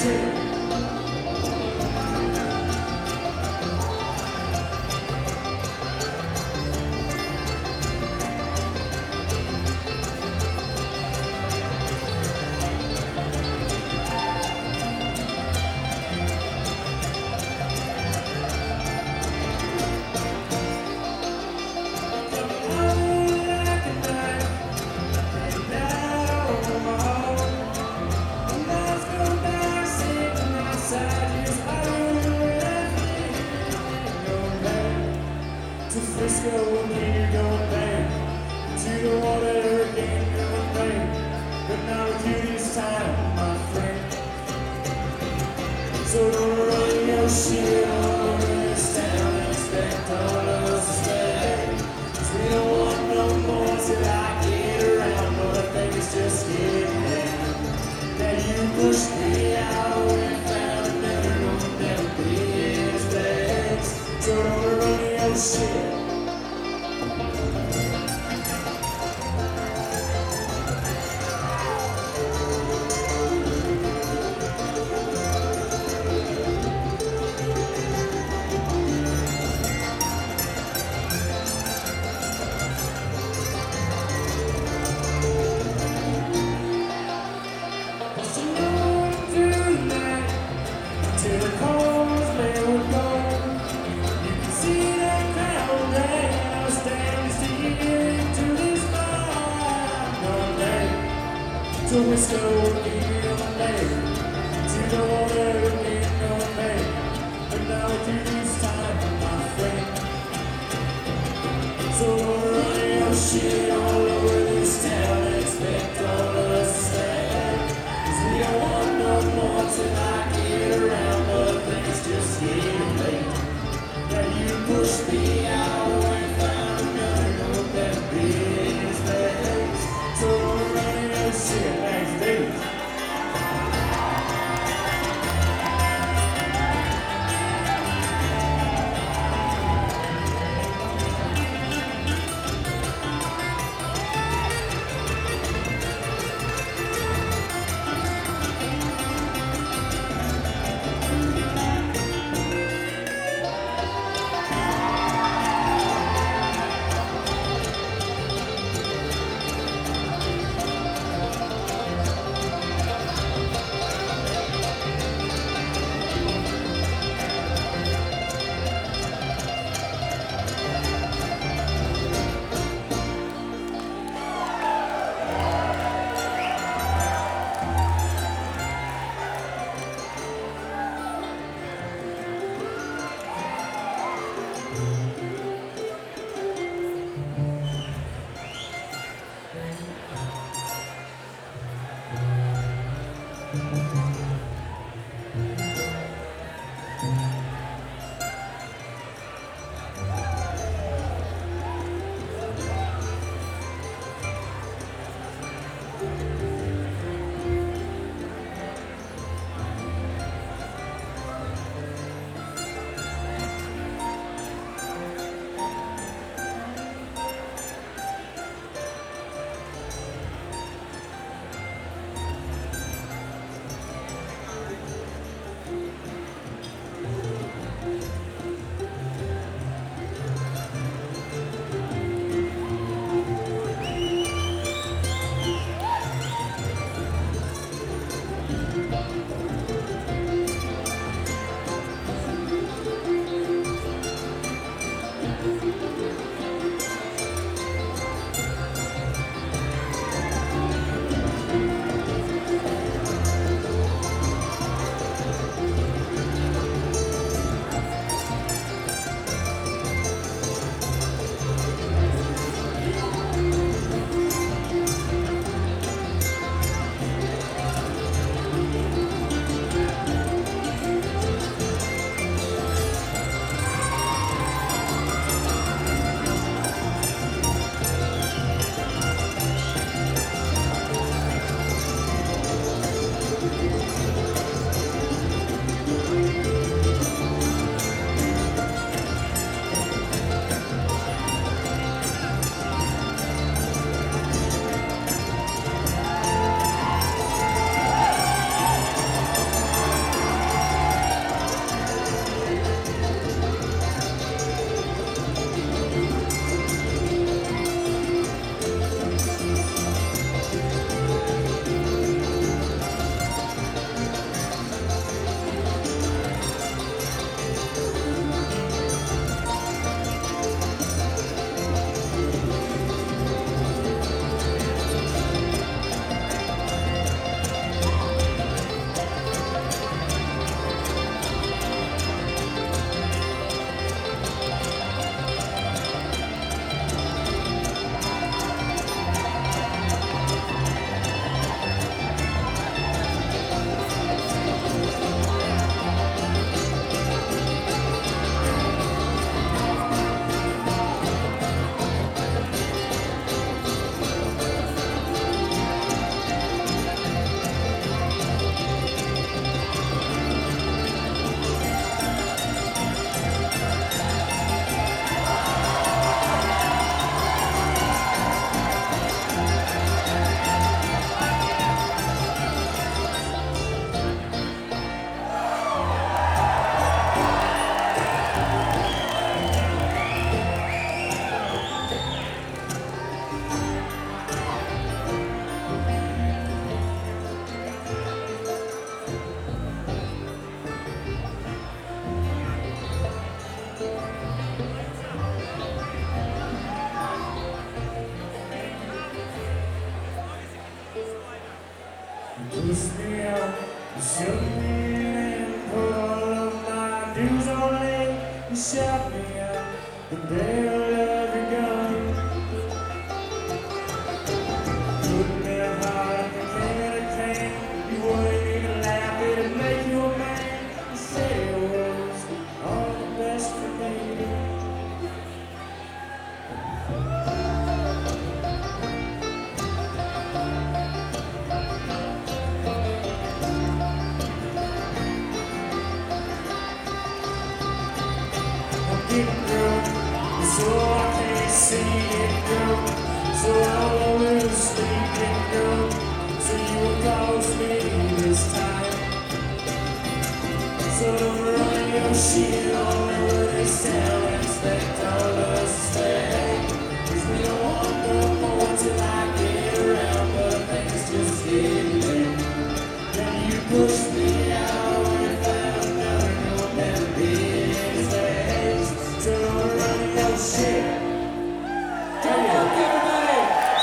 shit. To Frisco again, you're going back. To the water again, you're going back. But not with you this time, my friend. So don't run your shit all over this town and expect all of us to stay. 'Cause we don't want no more till I get around. But I think it's just getting late. Now you pushed me out and found another one that'll be his place. So don't run your shit. Till the cold man would go. You can see that crowd there. I was standing still into this fire. One day, to Frisco again on day. To the water again on day. But now through this time, my friend. So run your shit all over this town and expect all of us to stay. 'Cause we don't want no more till I get around, but I think it's just getting late. Now you pushed me out and found another note that big his legs. So run your shit next day. You push me out, you shove me in, and put all of my dues on me. You shot me out the barrel of your gun. Couldn't have hard if I can. You wouldn't even laugh, it'd make you a man. You said it was all the best for me. Getting drunk, so I can't see it drunk. So I'll always sleep getting drunk. So you will cost me this time. So don't run your shit all over this town and expect all of us to stay. 'Cause we don't want no more till I get around, but things just get late. Then you push me out and found nothing will never be these days. So don't run your shit. Come on, everybody!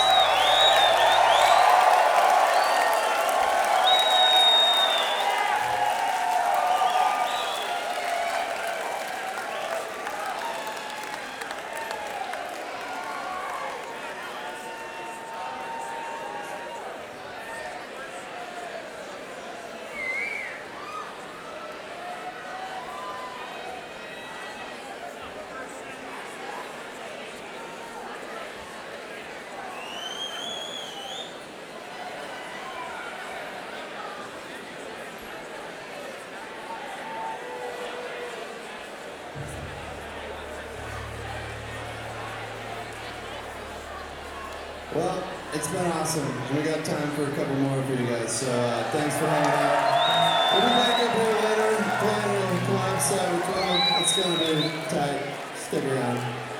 Well, it's been awesome. And we got time for a couple more for you guys. So thanks for hanging out. We'll be back up here later playing a collab set with Crow. It's going to be tight. Stick around.